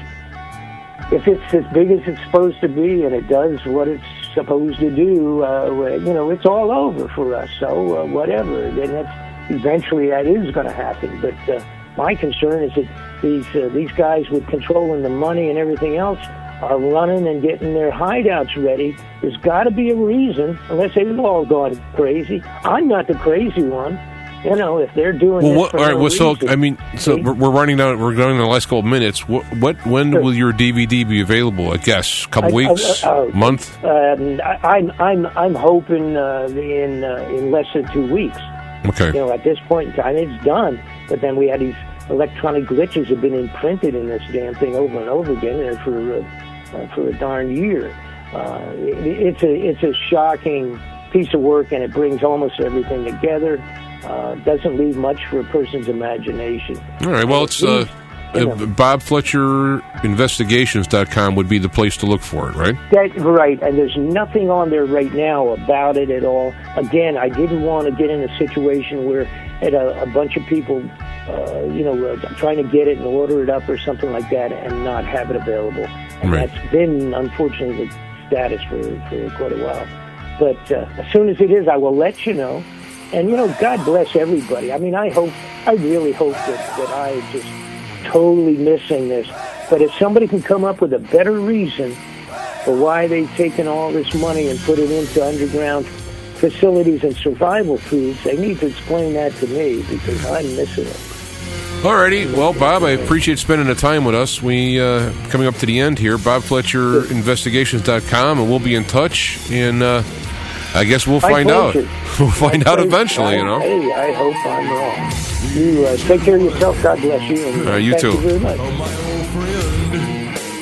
if it's as big as it's supposed to be and it does what it's supposed to do, uh, you know, it's all over for us. So uh, whatever. Then that's, eventually that is going to happen. But uh, my concern is that these uh, these guys with controlling the money and everything else are running and getting their hideouts ready. There's got to be a reason, unless they've all gone crazy. I'm not the crazy one. You know, if they're doing
well,
this
what,
for
all right.
no
Well, so
reason,
I mean, so
see?
we're, we're running down. We're going in the last couple of minutes. What? What? When
Sure.
will your D V D be available? I guess a couple
I-
weeks,
I- uh,
month.
Um, I, I'm I'm I'm hoping uh, in uh, in less than two weeks.
Okay.
You know, at this point in time, it's done. But then we had these electronic glitches have been imprinted in this damn thing over and over again uh, for uh, uh, for a darn year. Uh, it, it's a it's a shocking piece of work, and it brings almost everything together. Uh, doesn't leave much for a person's imagination.
All right. Well, it's uh,
You know.
uh, Bob Fletcher Investigations dot com would be the place to look for it, right?
That, right, and there's nothing on there right now about it at all. Again, I didn't want to get in a situation where had a, a bunch of people, uh, you know, uh, trying to get it and order it up or something like that and not have it available. And
Right.
that's been, unfortunately, the status for, for quite a while. But uh, as soon as it is, I will let you know. And, you know, God bless everybody. I mean, I hope, I really hope that, that I am just totally missing this. But if somebody can come up with a better reason for why they've taken all this money and put it into underground facilities and survival foods, they need to explain that to me, because I'm missing it.
All righty. Well, Bob, I appreciate spending the time with us. We uh, coming up to the end here. Bob Fletcher Investigations dot com, and we'll be in touch. And uh, I guess we'll
My
find out.
pleasure.
We'll find
My
out
pleasure.
eventually, you know.
Hey, I hope I'm wrong. You uh, take care of yourself. God bless you. And
Uh, you
thank
too.
you very much.
Oh, my old friend,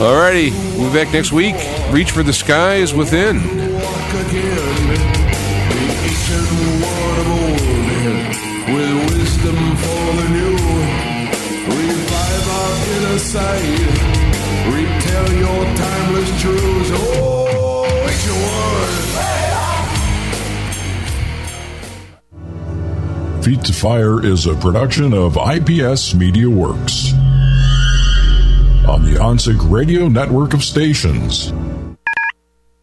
All righty, we'll be back next week. Reach for the skies within.
Walk again, the ancient word of old, with wisdom for the new. Revive our inner sight. Retell your timeless truths. Oh, it's your word.
Feet to Fire is a production of I P S Media Works on the OnSig Radio network of stations.